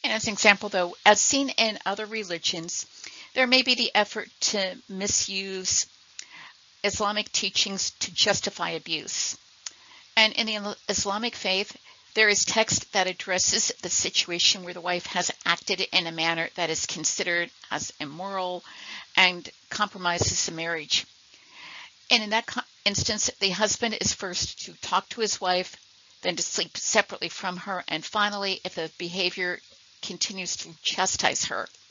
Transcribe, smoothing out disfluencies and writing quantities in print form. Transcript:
And as an example, though, as seen in other religions, there may be the effort to misuse Islamic teachings to justify abuse. And in the Islamic faith, there is text that addresses the situation where the wife has acted in a manner that is considered as immoral and compromises the marriage. And in that instance, the husband is first to talk to his wife, then to sleep separately from her, and finally, if the behavior continues, to chastise her.